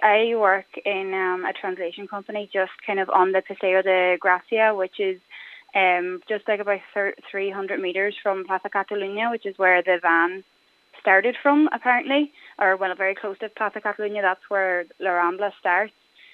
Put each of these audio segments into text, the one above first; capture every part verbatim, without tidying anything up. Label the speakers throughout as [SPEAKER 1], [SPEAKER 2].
[SPEAKER 1] I work in um, a translation company just kind of on the Paseo de Gracia, which is um, just like about three hundred metres from Plaza Catalunya, which is where the van started from, apparently, or well, very close to Plaza Catalunya. That's where La Rambla starts.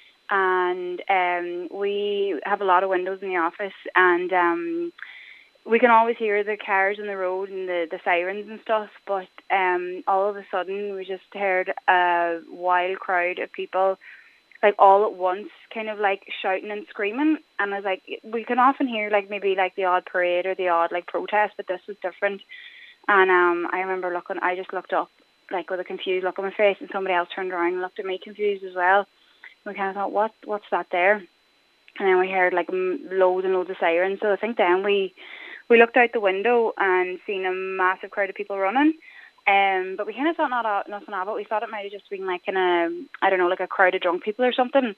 [SPEAKER 1] And um, we have a lot of windows in the office, and um, we can always hear the cars on the road and the, the sirens and stuff, but um, all of a sudden we just heard a wild crowd of people, like all at once, kind of like shouting and screaming. And I was like, we can often hear like maybe like the odd parade or the odd like protest, but this was different. And um, I remember looking, I just looked up like with a confused look on my face, and somebody else turned around and looked at me confused as well. We kind of thought, what, what's that there? And then we heard like loads and loads of sirens. So I think then we we looked out the window and seen a massive crowd of people running. Um, but we kind of thought not nothing of it. We thought it might have just been like in a, I don't know, like a crowd of drunk people or something.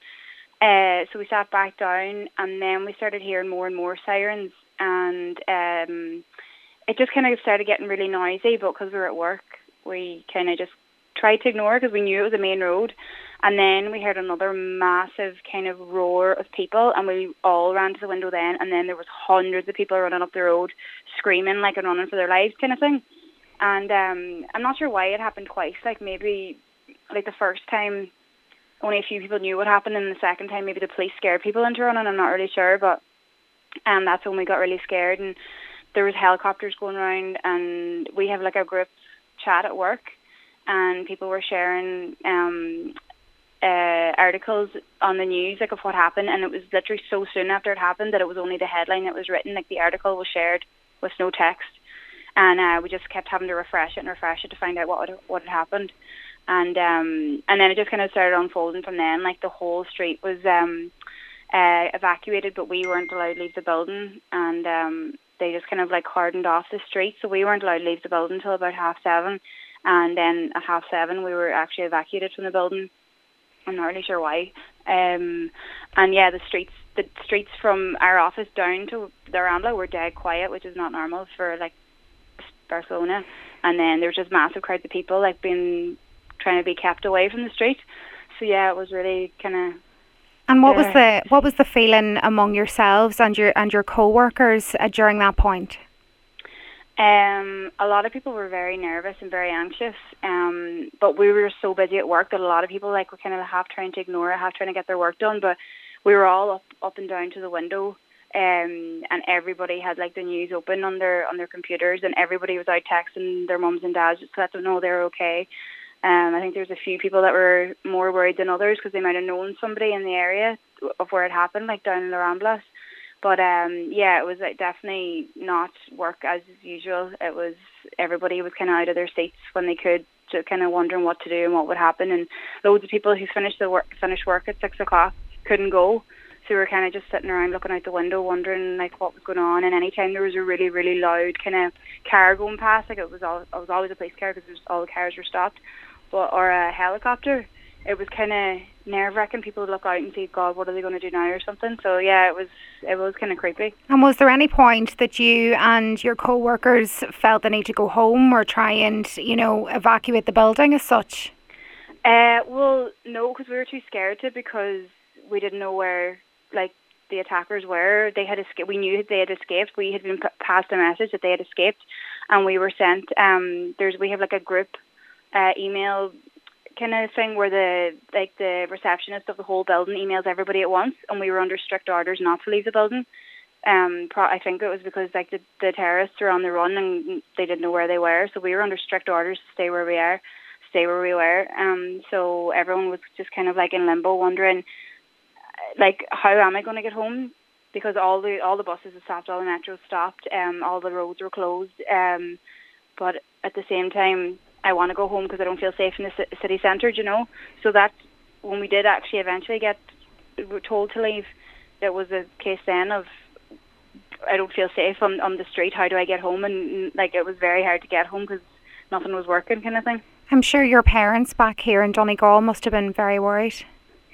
[SPEAKER 1] Uh, so we sat back down, and then we started hearing more and more sirens, and um, it just kind of started getting really noisy. But because we were at work, we kind of just tried to ignore it because we knew it was a main road. And then we heard another massive kind of roar of people, and we all ran to the window then, and then there was hundreds of people running up the road, screaming like and running for their lives kind of thing. And um, I'm not sure why it happened twice. Like maybe like the first time only a few people knew what happened, and the second time maybe the police scared people into running. I'm not really sure, but um, that's when we got really scared. And there was helicopters going around, and we have like a group chat at work, and people were sharing um, uh, articles on the news like of what happened, and it was literally so soon after it happened that it was only the headline that was written. Like the article was shared with no text, and uh, we just kept having to refresh it and refresh it to find out what had, what had happened. And um, and then it just kind of started unfolding from then. Like the whole street was um, uh, evacuated, but we weren't allowed to leave the building, and um, they just kind of like cordoned off the street, so we weren't allowed to leave the building until about half seven. And then at half seven we were actually evacuated from the building. I'm not really sure why. Um, and yeah, the streets the streets from our office down to the Rambla were dead quiet, which is not normal for like Barcelona. And then there was just massive crowds of people like being trying to be kept away from the street. So yeah, it was really kind of.
[SPEAKER 2] And what uh, was the what was the feeling among yourselves and your and your co-workers uh, during that point?
[SPEAKER 1] Um, a lot of people were very nervous and very anxious, um, but we were so busy at work that a lot of people like were kind of half trying to ignore it, half trying to get their work done. But we were all up, up and down to the window, um, and everybody had like the news open on their on their computers, and everybody was out texting their mums and dads just to let them know they were okay. Um, I think there was a few people that were more worried than others because they might have known somebody in the area of where it happened, like down in the Ramblas. But um, yeah, it was like, definitely not work as usual. It was everybody was kind of out of their seats when they could, to kind of wondering what to do and what would happen. And loads of people who finished the work finished work at six o'clock couldn't go, so we were kind of just sitting around looking out the window, wondering like what was going on. And anytime there was a really really loud kind of car going past, like it was all it was always a police car because all the cars were stopped, but or a helicopter. It was kind of nerve-wracking. People would look out and see, God, what are they going to do now or something. So yeah, it was it was kind of creepy.
[SPEAKER 2] And was there any point that you and your co-workers felt the need to go home or try and, you know, evacuate the building as such?
[SPEAKER 1] Uh, well, no, because we were too scared to, because we didn't know where like the attackers were. They had escaped. We knew they had escaped. We had been p- passed a message that they had escaped, and we were sent. Um, there's we have like a group uh, email kind of thing where the like the receptionist of the whole building emails everybody at once, and we were under strict orders not to leave the building. Um, pro- I think it was because like the, the terrorists were on the run and they didn't know where they were, so we were under strict orders to stay where we are, stay where we were. Um, so everyone was just kind of like in limbo, wondering like, how am I going to get home? Because all the all the buses had stopped, all the metros stopped, um, all the roads were closed. Um, but at the same time, I want to go home because I don't feel safe in the c- city centre, you know. So that's when we did actually eventually get told to leave. There was a case then of I don't feel safe on, on the street. How do I get home? And like it was very hard to get home because nothing was working, kind of thing.
[SPEAKER 2] I'm sure your parents back here in Donegal must have been very worried.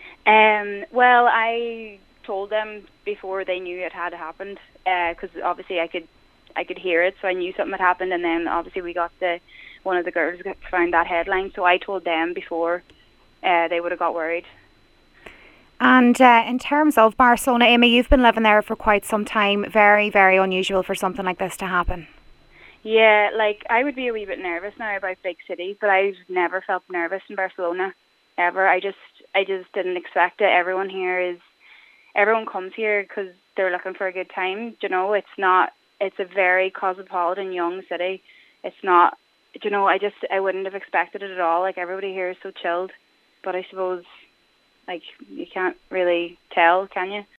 [SPEAKER 1] Um. Well, I told them before they knew it had happened, because uh, obviously I could I could hear it, so I knew something had happened. And then obviously we got the one of the girls found that headline, so I told them before uh, they would have got worried.
[SPEAKER 2] And uh, in terms of Barcelona, Amy, you've been living there for quite some time. Very, very unusual for something like this to happen.
[SPEAKER 1] Yeah, like I would be a wee bit nervous now about big cities, but I've never felt nervous in Barcelona ever. I just, I just didn't expect it. Everyone here is, everyone comes here because they're looking for a good time. You know, it's not. It's a very cosmopolitan, young city. It's not. You know, I just, I wouldn't have expected it at all. Like everybody here is so chilled, but I suppose, like you can't really tell, can you?